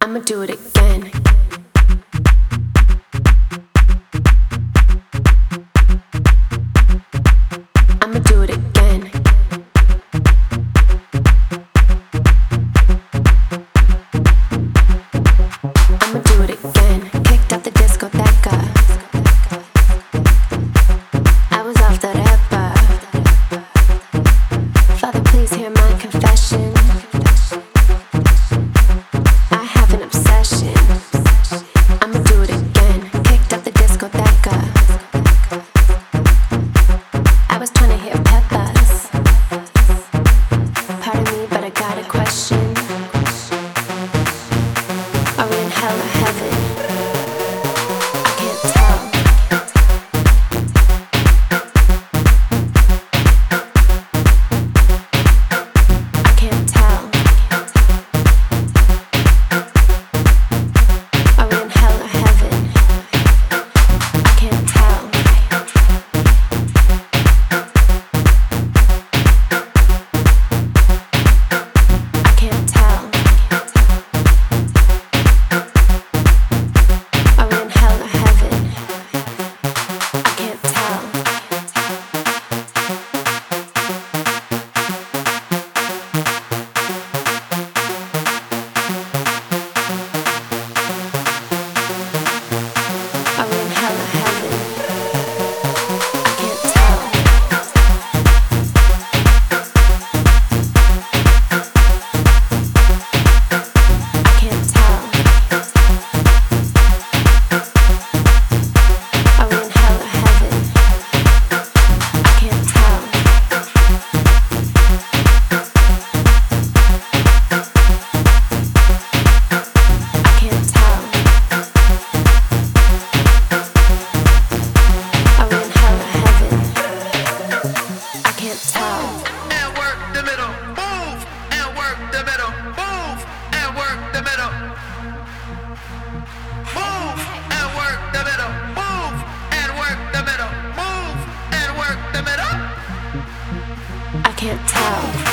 I'ma do it again. I'ma do it again. I'ma do it again. Kicked out the discoteca. I was off the repa. Father, please hear my confession. I have an obsession. I'ma do it again. Kicked out the discoteca. I was trying to hear peppers. Pardon me, but I got a question. Are we in hell or heaven? I can't tell. I can't tell. Are we in hell or heaven? I can't tell. I can't tell. Are we in hell or heaven? I can't tell. Are we in hell or heaven? I can't tell. I can't tell. Are we in hell or heaven? I can't tell. I can't tell. Are we in hell or heaven? I can't tell. And work the middle, move, and work the middle, move, and work the middle. Move, and work the middle, move, and work the middle, move, and work the middle. I can't tell.